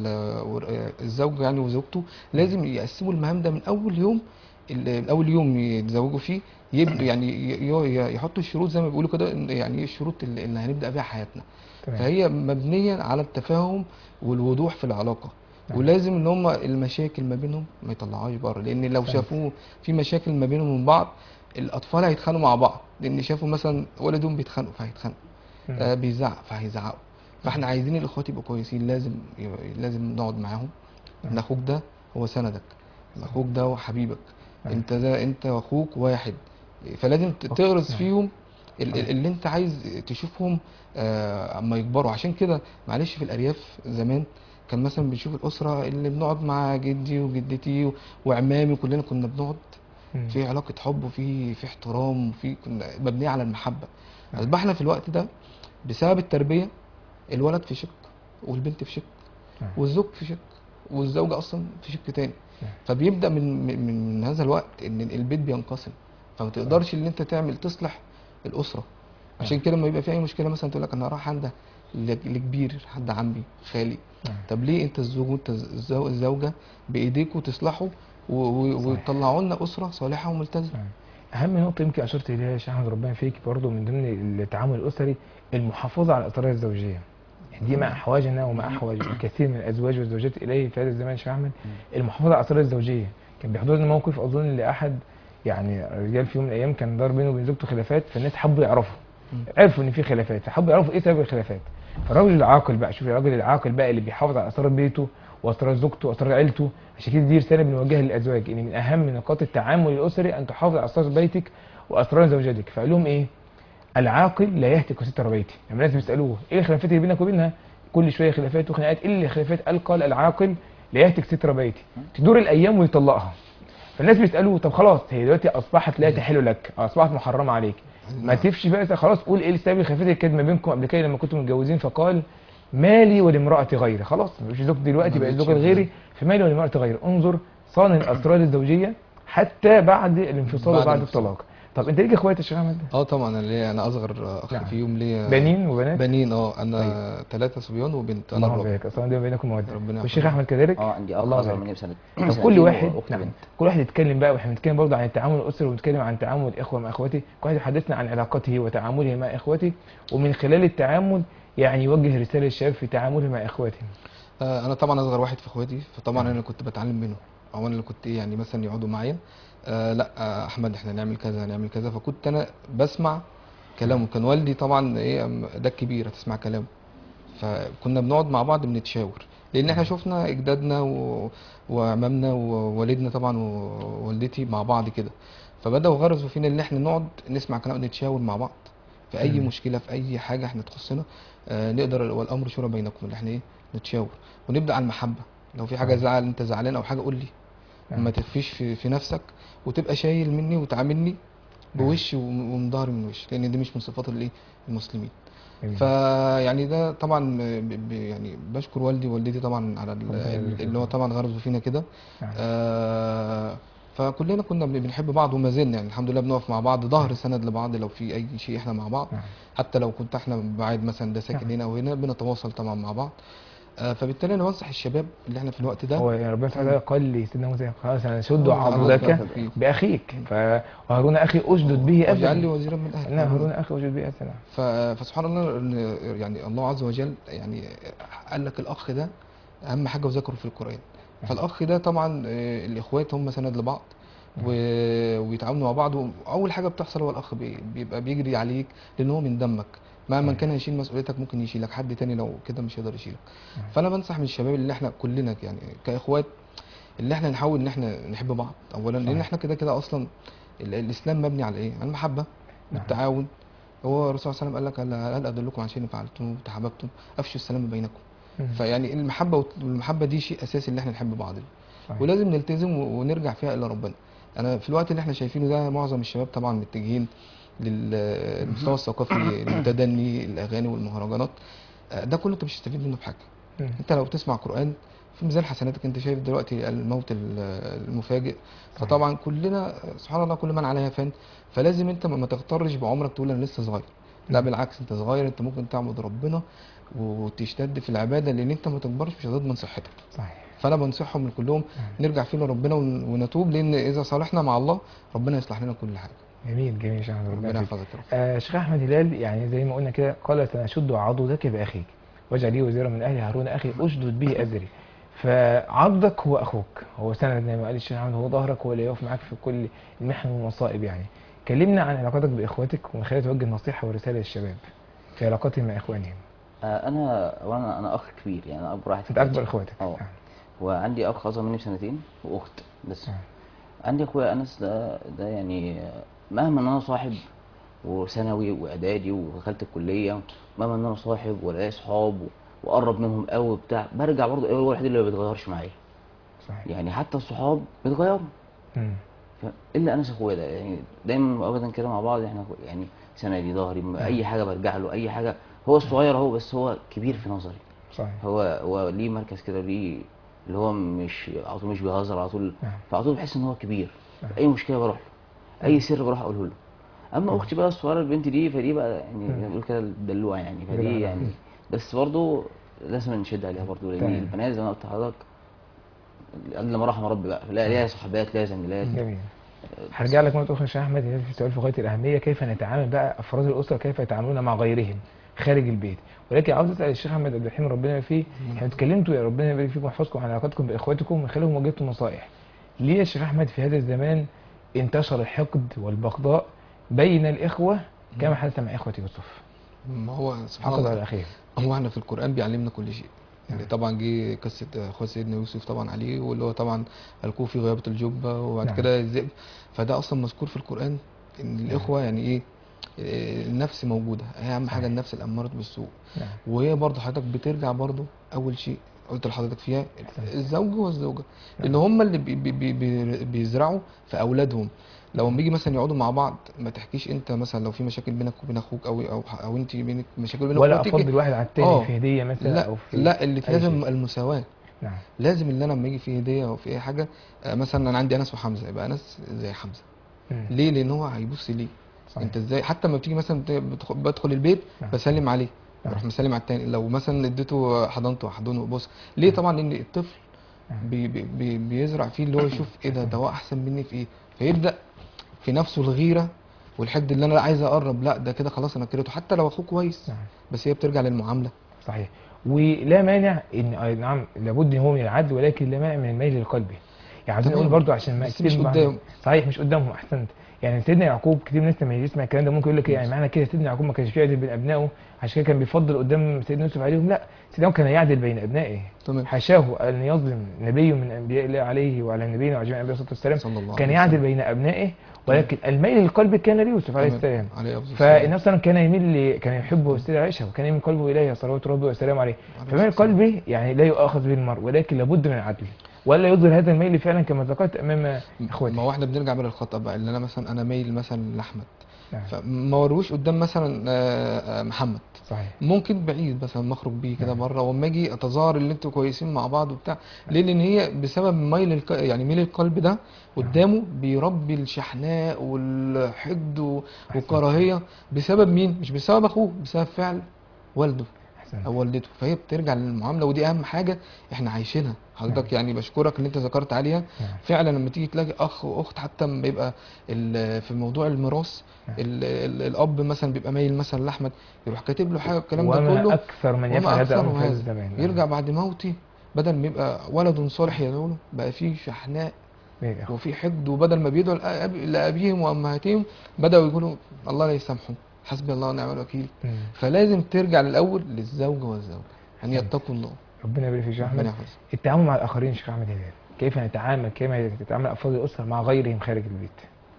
والزوج يعني وزوجته لازم يقسموا المهام ده من اول يوم، ال- من اول يوم يتزوجوا فيه. يبنوا يعني ي- ي- يحطوا الشروط زي ما بيقولوا كده، إن يعني ايه الشروط اللي اللي هنبدا بيها حياتنا. تمام. فهي مبنيه على التفاهم والوضوح في العلاقه. نعم. ولازم ان هم المشاكل ما بينهم ما يطلعوهاش بره، لان لو أحسنت. شافوه في مشاكل ما بينهم من بعض، الاطفال هيتخانقوا مع بعض، لان شافوا مثلا ولدهم بيتخانقوا فهيتخانقوا، مم. آه بيزعق فهيزعقوا. فاحنا عايزين الاخوات يبقوا كويسين، لازم لازم نقعد معاهم. ان نعم. اخوك ده هو سندك، اخوك ده هو حبيبك، نعم. انت ده انت واخوك واحد. فلازم ت- أوك. تغرس نعم. فيهم ال- ال- نعم. اللي انت عايز تشوفهم آه، اما يكبروا. عشان كده معلش في الارياف زمان كان مثلا بنشوف الاسره اللي بنقعد مع جدي وجدتي و- وعمامي، كلنا كنا بنقعد مم. في علاقه حب وفي في احترام وفي كنا مبنيه على المحبه. نعم. اصبحنا في الوقت ده بسبب التربيه الولد في شق والبنت في شق نعم. والزوج في شق والزوجه اصلا في شق تاني. نعم. فبيبدا من من من هذا الوقت ان البيت بينقسم، فما تقدرش ان انت تعمل تصلح الاسره. عشان نعم. كده لما يبقى في اي مشكله مثلا تقول لك انا رايح عند ل- لكبير، حد عمي خالي. نعم. طب ليه انت الزوج وانت الزو- الزوجه بايديكوا تصلحوا و- و- صحيح. وتطلعوا لنا اسره صالحه وملتزمه. نعم. اهم نقطه يمكن اشرت اليها يا شيخ احمد ربنا فيك برضه من ضمن التعامل الاسري المحافظه على الاسرار الزوجيه. دي مع احواجنا ومع احواج الكثير من الازواج والزوجات اليه في هذا الزمان يا شيخ احمد. المحافظه على الاسرار الزوجيه. كان بيحضر لنا موقف اظن لاحد يعني رجال في يوم من الايام كان دار بينه وبين زوجته خلافات، فالناس حبوا يعرفوا، مم. عرفوا ان في خلافات فحبوا يعرفوا ايه سبب الخلافات. فالراجل العاقل بقى، شوف الراجل العاقل بقى اللي بيحافظ على اسرار بيته واسرار زوجته واسرار عيلته. عشان كده دي رساله بنوجهها للازواج ان من اهم نقاط التعامل الاسري ان تحافظ على اسرار بيتك واسرار زوجتك. فقال لهم ايه؟ العاقل لا يهتك ستر بيته. لما الناس بيسالوه ايه الخلافات اللي بينك وبينها؟ كل شويه خلافات وخناقات. ايه اللي خلافات؟ قال قال العاقل لا يهتك ستر بيتي. تدور الايام ويطلقها. فالناس بيسالوه طب خلاص هي دلوقتي اصبحت لا تحل لك، أو اصبحت محرمه عليك، ما تفشي بقى خلاص، قول ايه السبب الخلافات اللي كانت ما بينكم قبل كده لما كنتم متجوزين؟ فقال مالي ولامراه غيري. خلاص مش زوج دلوقتي، ما بقت بقتش زوجة غيري، مهم. فمالي ولامراه غيري. انظر صان الاسرار الزوجيه حتى بعد الانفصال بعد وبعد الانفصال. الطلاق. طب انت ليك اخوات يا شيخ احمد؟ اه طبعا انا ليا، انا اصغر اخ نعم. فيهم ليا بنين وبنات؟ بنين. اه انا ثلاثة صبيان وبنت، انا الله الرابع. يبارك، اصلا دي بينكم موده. ربنا والشيخ يحفظهم. احمد كذلك؟ اه عندي اخ الله اصغر يبارك. مني بسنه طب كل سنتين واحد واخت نعم بنت. كل واحد يتكلم بقى، واحنا بنتكلم برضه عن التعامل الاسري وبنتكلم عن تعامل الاخوه مع اخواته. كل واحد يحدثنا عن علاقته وتعامله مع اخواته، ومن خلال التعامل يعني يوجه رساله للشباب في تعامله مع اخواتهم. آه، انا طبعا اصغر واحد في اخواتي، فطبعا نعم. انا كنت بتعلم منه، او انا اللي كنت إيه يعني مثلا يقعدوا معايا آه لا آه احمد احنا نعمل كذا نعمل كذا، فكنت انا بسمع كلامه. كان والدي طبعا ايه أم- ده الكبير هتسمع كلامه. فكنا بنقعد مع بعض بنتشاور، لان احنا شفنا اجدادنا و... وعمامنا ووالدنا طبعا ووالدتي مع بعض كده. فبداوا غرزوا فينا ان احنا نقعد نسمع كلام ونتشاور مع بعض في اي مم. مشكله، في اي حاجه احنا تخصنا. آه نقدر، والامر شورى بينكم، اللي احنا ايه نتشاور ونبدا على المحبه. لو في حاجه صحيح. زعل، انت زعلان او حاجه قول لي، نعم. ما تخفيش في, في نفسك، وتبقى شايل مني وتعاملني بوش وم- ومن ظهري من وش، لان دي مش من صفات الايه المسلمين. جميل. فيعني ده طبعا ب- ب- يعني بشكر والدي ووالدتي طبعا على ال- ربنا يبارك اللي هو فيك. طبعا غرزوا فينا كده. نعم. آه فكلنا كنا بن- بنحب بعض وما زلنا يعني الحمد لله بنقف مع بعض ظهر سند لبعض لو في اي شيء احنا مع بعض. نعم. حتى لو كنت احنا بعيد مثلا ده ساكن نعم. هنا او هنا بنتواصل طبعا مع بعض. آه فبالتالي انا بنصح الشباب اللي احنا في الوقت ده. هو يعني ربنا سبحانه وتعالى قال لي سيدنا موسى خلاص انا شد آه، عضدك عضدك فيه. باخيك، فهارون اخي اشدد به واجعل لي اذرا. وزيرا من اهلي. انا هارون اخي اشدد به اذرا. ف- فسبحان الله إن يعني الله عز وجل يعني قال لك الاخ ده اهم حاجه وذكره في القران. فالاخ ده طبعا آه، الاخوات هم سند لبعض و- ويتعاونوا مع بعض. واول حاجه بتحصل هو الاخ بي- بيبقى بيجري عليك لان هو من دمك، مهما كان هيشيل مسؤوليتك ممكن يشيلك، حد تاني لو كده مش هيقدر يشيلك. فانا بنصح من الشباب اللي احنا كلنا يعني كاخوات اللي احنا نحاول ان احنا نحب بعض اولا، لان صحيح. احنا كده كده اصلا ال- الاسلام مبني على ايه؟ على المحبه نعم. والتعاون. هو الرسول صلى الله عليه وسلم قال لك هل هل ادلكم عن شيء فعلتم تحاببتم افشوا السلام بينكم. مم. فيعني المحبه والت- والمحبه دي شيء اساسي اللي احنا نحب بعض. صحيح. ولازم نلتزم و- ونرجع فيها الى ربنا. انا في الوقت اللي احنا شايفينه ده معظم الشباب طبعا متجهين للمستوى الثقافي المتدني، الاغاني والمهرجانات. آه، ده كله انت مش هتستفيد منه بحاجه. مم. انت لو بتسمع قرآن في ميزان حسناتك. انت شايف دلوقتي الموت ال- المفاجئ، فطبعا كلنا سبحان الله كل من عليها فان. فلازم انت ما ما تغترش بعمرك تقول انا لسه صغير. لا مم. بالعكس، انت صغير، انت ممكن تعبد ربنا وتشتد في العباده، لان انت ما تكبرش مش هتضمن صحتك. صحيح. فانا بنصحهم من كلهم نرجع فيه لربنا ون- ونتوب، لان اذا صالحنا مع الله ربنا يصلح لنا كل حاجه. جميل جميل يا شيخ احمد، ربنا ربنا يحفظك. يحفظك يا رب. آه شيخ احمد هلال، يعني زي ما قلنا كده، قال سنشد عضدك باخيك واجعل لي وزيرا من اهل هارون اخي اشدد به ازري. فعضدك هو اخوك، هو سند زي ما قال الشيخ احمد، هو ظهرك، هو اللي يقف معاك في كل المحن والمصائب. يعني كلمنا عن علاقتك باخواتك، ومن خلال توجه نصيحه ورساله للشباب في علاقتهم مع اخوانهم. آه، انا وانا انا اخ كبير، يعني انا اكبر واحد في انت اكبر اخواتي. اخواتك. اه. نعم. وعندي اخ اصغر مني بسنتين واخت بس. نعم. عندي اخويا انس ده ده يعني آه، مهما ان انا صاحب وثانوي واعدادي ودخلت الكليه، مهما ان انا صاحب ولا صحاب وقرب منهم قوي وبتاع، برجع برضه هو الوحيد اللي ما بيتغيرش معايا. صحيح. يعني حتى الصحاب بيتغيروا، مم. ف- الا انس اخويا ده، يعني دايما وابدا كده مع بعض. احنا يعني سندي ظهري، اي حاجه برجع له، اي حاجه. هو الصغير اهو، بس هو كبير في نظري. صحيح. هو هو ليه مركز كده، ليه اللي هو مش على طول، مش بيهزر على طول. نعم. فعلى طول بحس ان هو كبير. نعم. في اي مشكله بروح له، اي سر بروح اقوله له. اما مم. اختي بقى الصغيره البنت دي، فدي بقى يعني مم. زي ما بنقول كده الدلوعه يعني، دلوعة، فدي نعم. يعني. بس برضه لازم نشد عليها برضه، لان تمام. البنات زي ما قلت لحضرتك الا ما رحم ربي بقى، لا ليها صحبات، ليها زميلات. جميل. هرجع لك مرة أخرى يا شيخ أحمد، هنا في سؤال في غاية الأهمية، كيف نتعامل بقى أفراد الأسرة، كيف يتعاملون مع غيرهم خارج البيت. ولكن عاوز أسأل الشيخ أحمد عبد الرحيم ربنا يبارك فيه، احنا اتكلمتوا يا ربنا يبارك فيكم ويحفظكم عن علاقاتكم بإخواتكم من خلالهم وجدتوا نصائح. ليه يا شيخ أحمد في هذا الزمان انتشر الحقد والبغضاء بين الإخوة كما حدث مع إخوة يوسف؟ ما هو سبحان حقد على الله، أخيهم. هو احنا في القرآن بيعلمنا كل شيء. يعني نعم. طبعا جه قصة اخوة سيدنا يوسف طبعا عليه، واللي هو طبعا القوه في غيابة الجبة، وبعد نعم. كده الذئب. فده اصلا مذكور في القرآن ان الاخوة يعني ايه، إيه، النفس موجودة، هي اهم حاجة صحيح. النفس الأمارة بالسوء. نعم. وهي برضه حضرتك بترجع برضه اول شيء قلت لحضرتك فيها الزوج والزوجة، لان نعم. هم اللي بي بي بي بي بيزرعوا في اولادهم. لو لما يجي مثلا يقعدوا مع بعض، ما تحكيش انت مثلا لو في مشاكل بينك وبين اخوك، او او او انت بينك مشاكل بين ولا اخواتك. أفضل واحد على التاني اه في هدية مثلا لا أو في لا، اللي في أي هذا شيء. المساواة. نعم. لازم ان انا لما يجي في هدية او في اي حاجة، آه، مثلا انا عندي انس وحمزة، يبقى انس زي حمزة. مم. ليه؟ لان هو هيبص ليه صحيح. انت ازاي. حتى لما بتيجي مثلا بت- بدخل, بدخل البيت نعم. بسلم عليه، نعم. بروح مسلم على التاني. لو مثلا اديته حضنته احضنه وبص ليه. طبعا لان الطفل نعم. بي بي بي بيزرع فيه اللي هو يشوف ايه ده، ده هو احسن مني في ايه، فيبدا في نفسه الغيره والحقد، اللي انا لا عايز اقرب، لا ده كده خلاص انا كرهته حتى لو اخوه كويس. نعم. بس هي بترجع للمعامله. صحيح. ولا مانع ان أي نعم لابد ان هو من العدل، ولكن لا مانع من الميل القلبي. يعني عايزين نقول تمام، برضو عشان ما بس كتير مش من بعض. قدام. صحيح مش قدامهم، احسنت. يعني سيدنا يعقوب كتير من الناس لما يسمع الكلام ده ممكن يقول لك ايه، يعني معنى كده سيدنا يعقوب ما كانش بيعدل بين ابنائه عشان كده كان بيفضل قدام سيدنا يوسف عليهم؟ لا، سيدنا يعقوب كان يعدل بين ابنائه. تمام. حاشاه ان يظلم نبي من انبياء الله عليه وعلى نبينا وعلى جميع الانبياء والسلام. صلى الله كان عليه يعدل وسلم. بين ابنائه، ولكن الميل القلبي كان ليوسف عليه تمام، السلام. عليه افضل الصلاه. فالنبي صلى الله عليه وسلم كان يميل ل... كان يحب السيدة عائشة، وكان يميل قلبه إليها صلوات ربي وسلامه عليه. عليه فميل الصلاة والسلام. قلبي يعني لا يؤاخذ به المرء، ولكن لابد من العدل، ولا يظهر هذا الميل فعلا كما ذكرت أمام إخوته. ما هو احنا بنرجع بقى للخطأ بقى، اللي انا مثلا انا مايل مثلا لاحمد، نعم. فما وروش قدام مثلا آه، آه، محمد. صحيح. ممكن بعيد مثلا مخرج بيه كده نعم. بره، واما اجي اتظاهر اللي انتوا كويسين مع بعض وبتاع. ليه؟ لان هي بسبب ميل الق... يعني ميل القلب ده قدامه بيربي الشحناء والحقد و- والكراهيه. بسبب مين؟ مش بسبب اخوه، بسبب فعل والده أحسنت. او والدته. فهي بترجع للمعامله، ودي اهم حاجه احنا عايشينها حضرتك. يعني بشكرك اللي انت ذكرت عليها. نعم. فعلا لما تيجي تلاقي اخ واخت، حتى لما بيبقى ال- في موضوع الميراث، نعم. ال- ال- الاب مثلا بيبقى مايل مثلا لاحمد، يروح كاتب له حاجه الكلام ده وما كله. أكثر من وما يفعل هذا اكثر الأمر في هذا هذا، الزمان. نعم. يرجع بعد موتي بدل ما يبقى ولد صالح يدعو له، بقى فيه شحناء بين الإخوة. وفي حقد. وبدل ما بيدعوا لأب- لابيهم وامهاتهم، بداوا يقولوا الله لا يسامحهم، حسبي الله ونعم الوكيل. مم. فلازم ترجع للاول للزوج والزوجه ان أحسنت. يتقوا الله. ربنا يبارك فيك يا شيخ ربنا أحمد. يحفظك. التعامل مع الآخرين شيخ أحمد هلال، كيف نتعامل، كيف يتعامل أفراد الأسرة مع غيرهم خارج البيت؟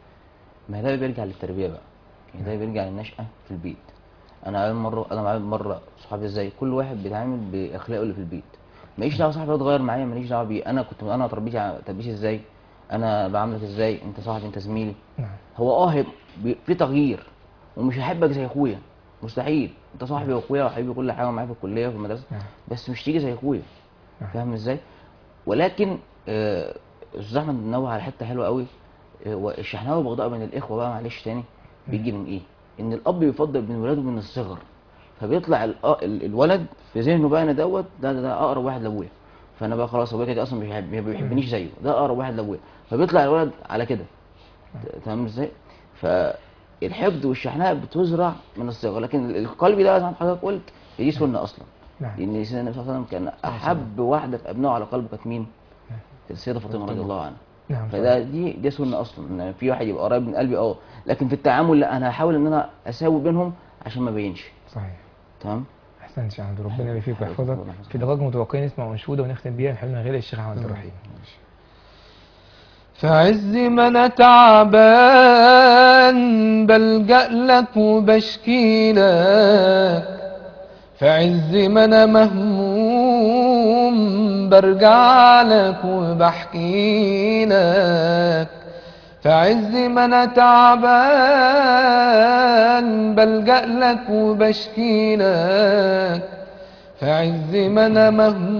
ما ده بيرجع للتربيه بقى، يعني ده بيرجع للنشأة في البيت. انا عامل مره انا معايا مره صحابي ازاي، كل واحد بيتعامل باخلاقه اللي في البيت. ماليش دعوه صاحبي اتغير معايا، ماليش دعوه بيه، انا كنت انا تربيتي تربيتي ازاي، انا بعاملك ازاي، انت صاحبي انت زميلي. نعم. هو اه هيبقى بي- في تغيير، ومش هحبك زي اخويا، مستحيل، انت صاحبي واخويا وحبيبي كل حاجه معايا في الكليه وفي المدرسه، نعم. بس مش تيجي زي اخويا. نعم. فاهم ازاي؟ ولكن آه، استاذ احمد نوه على حته حلوه قوي. آه، والشحناوي والبغضاء بين الاخوه بقى معلش تاني بيجي من ايه؟ ان الاب بيفضل بين ولاده من الصغر، فبيطلع ال- ال- الولد في ذهنه بقى ان دوت ده, ده, ده اقرب واحد لابويا، فانا بقى خلاص ابويا كده اصلا مش بيحب- ما بيحبنيش زيه، ده اقرب واحد لابويا، فبيطلع الولد على كده. ت- تمام ازاي؟ فالحقد والشحناء بتزرع من الصغر، لكن القلب ده زي ما حضرتك قلت دي سنه اصلا. نعم. لان سيدنا النبي صلى الله عليه وسلم كان احب واحده في ابنائه على قلبه كانت مين؟ السيده فاطمه رضي الله عنها. نعم. فده دي دي سنه اصلا، ان في واحد يبقى قريب من قلبي اه، لكن في التعامل لا، انا هحاول ان انا اساوي بينهم عشان ما بينش. صحيح. تمام. احسنت يا عبد، ربنا يبارك فيك حبيبي ويحفظك. ربنا يحفظك. في دقائق متوقعين نسمع انشوده ونختم بيها من حلمنا غير الشيخ احمد عبد الرحيم. في عز ما انا تعبان بلجأ لك وبشكي لك، في عز ما انا مهموم برجع لك وبحكي لك، في عز ما انا تعبان بلجأ لك وبشكي لك، في عز ما انا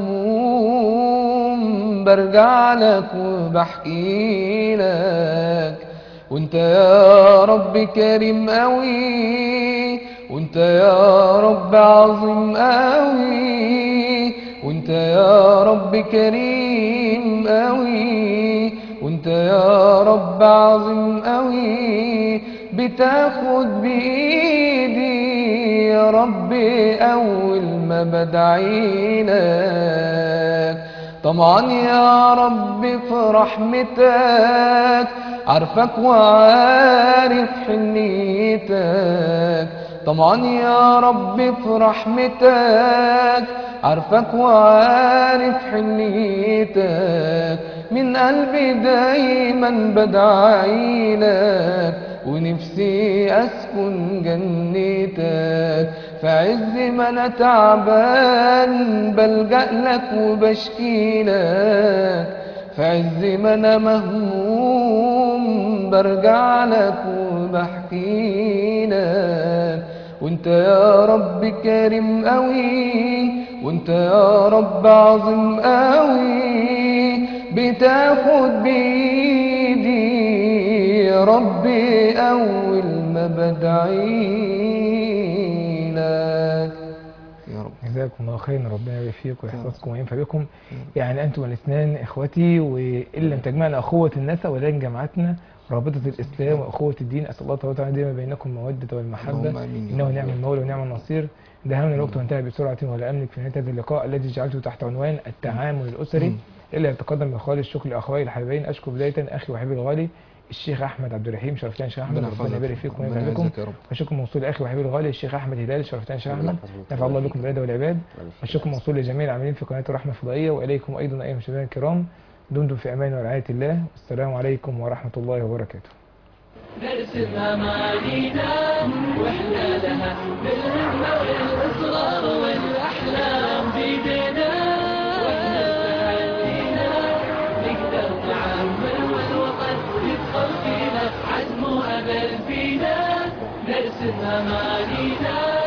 مهموم برجع لك وبحكي لك، وانت يا رب كريم قوي، وانت يا رب عظيم قوي، وانت يا رب كريم قوي، وانت يا رب عظيم قوي، بتاخد بايدي يا رب اول ما بدعي لك، طمعا يا رب في رحمتك عارفك وعارف حنيتك، طمعا يا رب في رحمتك عارفك وعارف حنيتك، من قلبي دايما بدعي لك ونفسي اسكن جنتك، في عز ما انا تعبان بلجأ لك وبشكي لك، في عز ما انا مهموم برجع لك وبحكي لك، وانت يا رب كريم قوي، وانت يا رب عظيم قوي، بتاخد بايدي يا ربي اول ما بدعي لك يا رب. جزاكم الله خيرا، ربنا يبارك فيكم ويحفظكم وينفع بكم. يعني انتم الاثنان اخوتي، وان لم تجمعنا اخوه النسب ولكن جمعتنا رابطه الاسلام واخوه الدين. اسال الله تعالى وتعالى دائما بينكم الموده والمحبه، اللهم آمين يا انه رب. نعم المولى ونعم النصير. دهمنا الوقت وانتهى بسرعه ولا املك في نهايه هذا اللقاء الذي جعلته تحت عنوان التعامل الاسري. الا يتقدم بخالص الشكر لاخوي الحبيبين. اشكر بدايه اخي وحبيبي الغالي الشيخ احمد عبد الرحيم، شرفتنا يا شيخ احمد، ربنا يبارك فيكم وينفع بكم. وشكر موصول لاخي وحبيبي الغالي الشيخ احمد هلال، شرفتنا يا شيخ احمد، نفع الله بكم بالعباد والعباد. والشكر موصول لجميع العاملين في قناه الرحمه الفضائيه، واليكم ايضا ايها المشاهدين الكرام. دمتم في امان ورعايه الله، والسلام عليكم ورحمه الله وبركاته. نرسم أمانينا وإحنا لها بالهمة والإصرار والأحلام بيدنا، وإحنا بتحدينا نقدر نعمر والوطن يدخل فينا عزم وأمل فينا. نرسم أمانينا